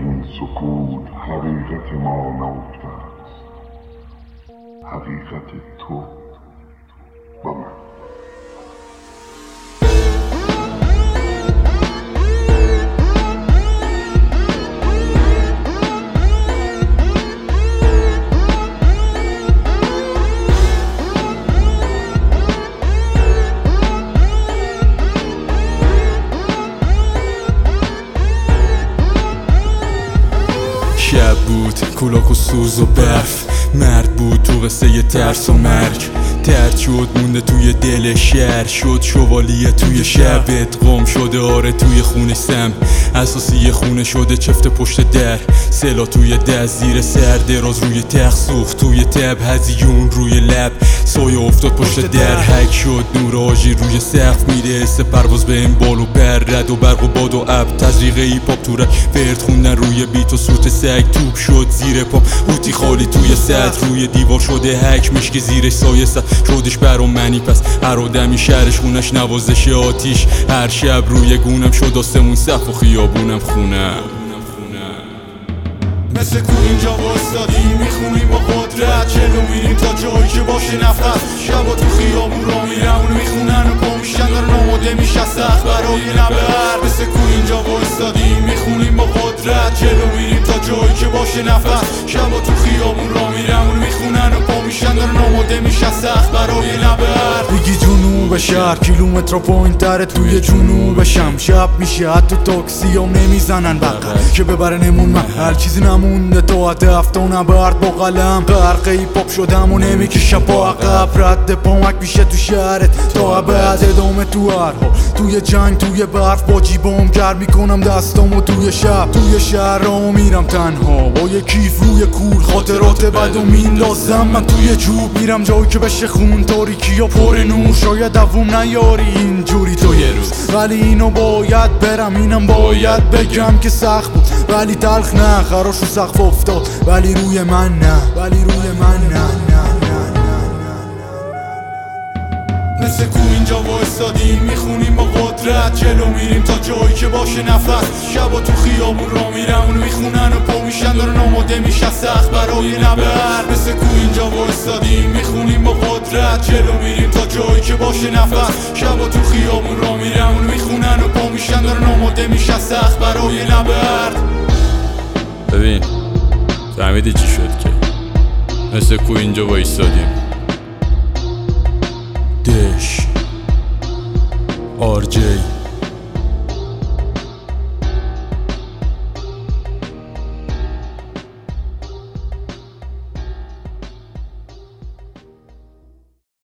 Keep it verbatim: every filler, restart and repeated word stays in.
این سکوت حقیقت ما نهفته است، حقیقت تو و من. شب بود کلاک و سوز و برف، مرد بود تو قصه ی ترس و مرگ. ترد شد مونده توی دل شهر، شد شوالیه توی شبت قم شده آره توی خونه سم، اساسی خونه شده چفت پشت در، سلا توی دست زیر سر دراز روی تخت سوخت توی تب، هزیون روی لب سایه افتاد پشت در، حک شد نور آژیر روی سقف میده حس پرواز به این بال و پر، رد و برق و باد و اب تزریق ایپاپ تو رک ورد خوندن روی بیت و سوت سگ، توپ شد زیر پام اوتی خالی توی سطح، روی دیوار شده حک مشک زیرش سایه سد شدش برام منی، پس هر آدمی شهرش خونش نوازش آتیش، هر شب روی گونم شد آسمون صف و خیابونم خونم. مثل کو اینجا واسدادیم میخونیم با قدرت، جلو میریم تا جایی که باشه نفس، شبا تو خیابون را میرم اونو میخونن و پا میشن دارن آماده میشه سخت برای نبرد. مثل کو اینجا واسدادیم میخونیم با قدرت، جلو میریم تا جایی که باشه نفس، شبا تو خیابون را میرم اونو میخونن و پا میشن دارن آماده میشه سخت برای نبرد. بگی جنوب شهر کیلومتر پایین تره توی جنوب شم، شب میشه حتی تاکسی هم نمیزنن بقیه که ببرنمون محل، چیزی نمونده تا هدف تا نبرد با قلم، غرق ایپاپ شدم و نمیکشه پا عقب، رد پامک میشه تو شهرت تا ابد، ادامه تو هر حال توی جنگ توی برف، با جیبام گرم میکنم دستامو توی شب، توی شهر را میرم تنها با یه کیف روی کور، خاطرات بدو میندازم من توی جوب، میرم جایی که بشه خون تاریکی یا پر نور، شاید دووم نیاری اینجوری تو یه روز، ولی اینو باید برم اینم باید بگم که سخت بود ولی تلخ نه، خراش رو سقف افتاد ولی روی من نه، ولی روی من نه. مثل کو اینجا واسدادیم میخونیم با قدرت، جلو میریم تا جایی که باشه نفس، شبا تو خیابون را میرم اونو میخونن و پا میشن دارن آماده میشه سخت برای نبرد. مثل کو اینجا واسدادیم میخونیم با قدرت، جلو میریم تا جایی که باشه نفس، شبا تو خیابون را میرم اونو میخونن و پا میشن دارن آماده میشه سخت برای نبرد. ببین فهمیدی چی شد که مثل کو اینجا وایستادیم، دش آر جی